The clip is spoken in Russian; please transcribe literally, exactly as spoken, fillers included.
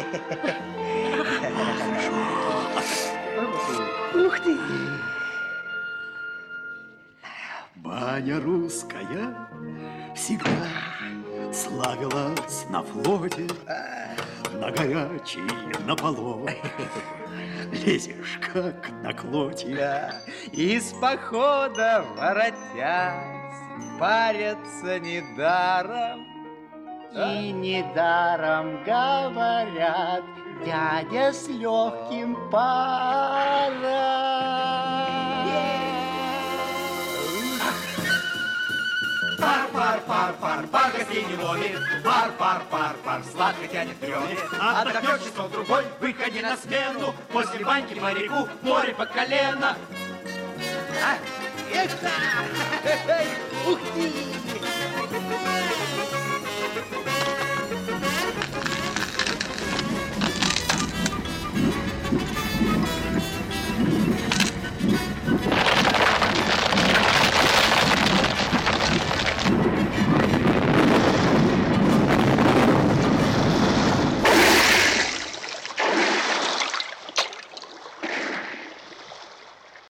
Ух ты! Баня русская всегда славилась на флоте, на горячий, на полот. Лезешь, как на клоте. Да. Из похода воротясь, парятся недаром. И недаром говорят, дядя с легким паром. Пар, пар, пар, пар, пар гостей не ловит. Пар, пар, пар, пар, сладко тянет трёмит. Отдохнешь часов другой, выходи на смену. После баньки моряку море по колено. А? Эх, да! Ух ты!